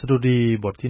สดุดีบทที่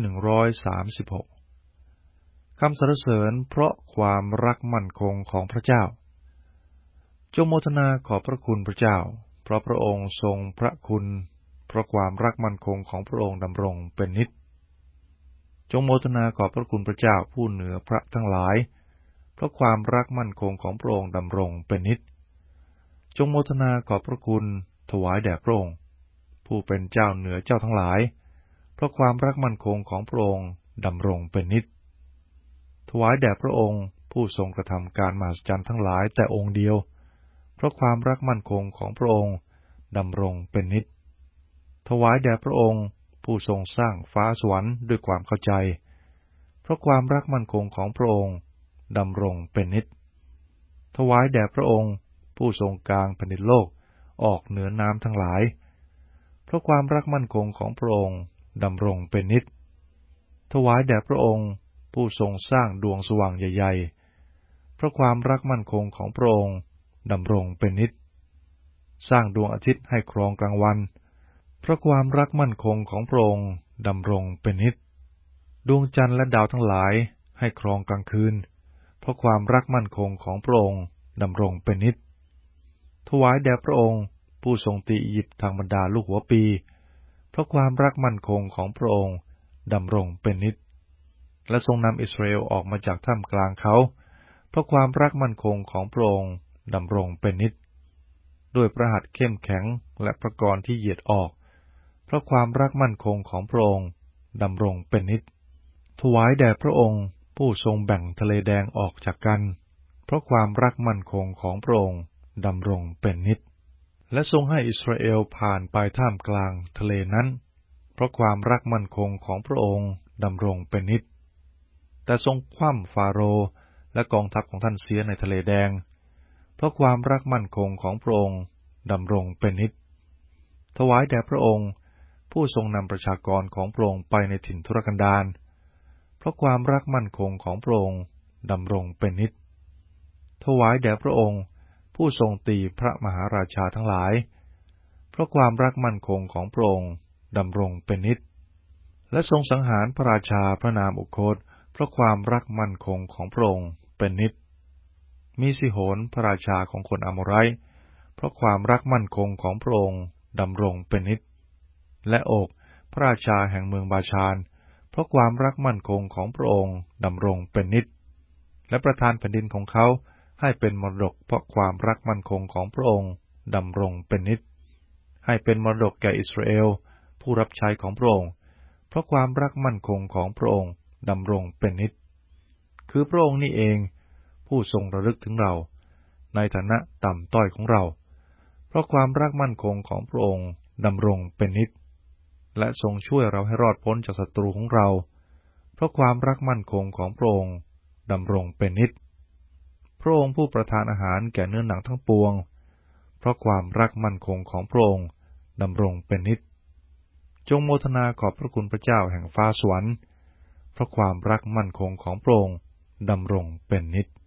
136คำสรรเสริญเพราะความรักมั่นคงของพระเจ้าจงโมทนาขอบพระคุณพระเจ้าเพราะพระองค์ทรงพระคุณเพราะความรักมั่นคงของพระองค์ดำรงเป็นนิจจงโมทนาขอบพระคุณพระเจ้าผู้เหนือพระทั้งหลายเพราะความรักมั่นคงของพระองค์ดำรงเป็นนิจจงโมทนาขอบพระคุณถวายแด่พระองค์ผู้เป็นเจ้าเหนือเจ้าทั้งหลายเพราะความรักมั่นคงของพระองค์ดำรงเป็นนิจถวายแด่พระองค์ผู้ทรงกระทำการมหัศจรรย์ทั้งหลายแต่องค์เดียวเพราะความรักมั่นคงของพระองค์ดำรงเป็นนิจถวายแด่พระองค์ผู้ทรงสร้างฟ้าสวรรค์ด้วยความเข้าใจเพราะความรักมั่นคงของพระองค์ดำรงเป็นนิจถวายแด่พระองค์ผู้ทรงกางแผ่นดินโลกออกเหนือน้ำทั้งหลายเพราะความรักมั่นคงของพระองค์ดำรงเป็นนิจถวายแด่พระองค์ผู้ทรงสร้างดวงสว่างใหญ่ๆเพราะความรักมั่นคงของพระองค์ดำรงเป็นนิจสร้างดวงอาทิตย์ให้ครองกลางวันเพราะความรักมั่นคงของพระองค์ดำรงเป็นนิจดวงจันทร์และดาวทั้งหลายให้ครองกลางคืนเพราะความรักมั่นคงของพระองค์ดำรงเป็นนิจถวายแด่พระองค์ผู้ทรงตีอียิปต์ทางบรรดาลูกหัวปีเพราะความรักมั่นคงของพระองค์ดำรงเป็นนิจและทรงนำอิสราเอลออกมาจากท่ามกลางเขาเพราะความรักมั่นคงของพระองค์ดำรงเป็นนิจด้วยพระหัตถ์เข้มแข็งและพระกรที่เหยียดออกเพราะความรักมั่นคงของพระองค์ดำรงเป็นนิจถวายแด่พระองค์ผู้ทรงแบ่งทะเลแดงออกจากกันเพราะความรักมั่นคงของพระองค์ดำรงเป็นนิจและทรงให้อิสราเอลผ่านไปท่ามกลางทะเลนั้นเพราะความรักมั่นคงของพระองค์ดำรงเป็นนิจแต่ทรงคว่ำฟาโรห์และกองทัพของท่านเสียในทะเลแดงเพราะความรักมั่นคงของพระองค์ดำรงเป็นนิจถวายแด่พระองค์ผู้ทรงนำประชากรของพระองค์ไปในถิ่นทุรกันดารเพราะความรักมั่นคงของพระองค์ดำรงเป็นนิจถวายแด่พระองค์ผู้ทรงตีพระมหาราชาทั้งหลายเพราะความรักมั่นคงของพระองค์ดำรงเป็นนิจและทรงสังหารพระราชาพระนามอุโคตเพราะความรักมั่นคงของพระองค์เป็นนิจมีสิโหนพระราชาของคนอาโมไรต์เพราะความรักมั่นคงของพระองค์ดำรงเป็นนิจและโอกพระราชาแห่งเมืองบาชานเพราะความรักมั่นคงของพระองค์ดำรงเป็นนิจและประทานแผ่นดินของเขาให้เป็นมรดกเพราะความรักมั่นคงของพระองค์ดำรงเป็นนิจให้เป็นมรดกแก่อิสราเอลผู้รับใช้ของพระองค์เพราะความรักมั่นคงของพระองค์ดำรงเป็นนิจคือพระองค์นี่เองผู้ทรงระลึกถึงเราในฐานะต่ำต้อยของเราเพราะความรักมั่นคงของพระองค์ดำรงเป็นนิจและทรงช่วยเราให้รอดพ้นจากศัตรูของเราเพราะความรักมั่นคงของพระองค์ดำรงเป็นนิจพระองค์ผู้ประทานอาหารแก่เนื้อหนังทั้งปวงเพราะความรักมั่นคงของพระองค์ดำรงเป็นนิจจงโมทนาขอบพระคุณพระเจ้าแห่งฟ้าสวรรค์เพราะความรักมั่นคงของพระองค์ดำรงเป็นนิจ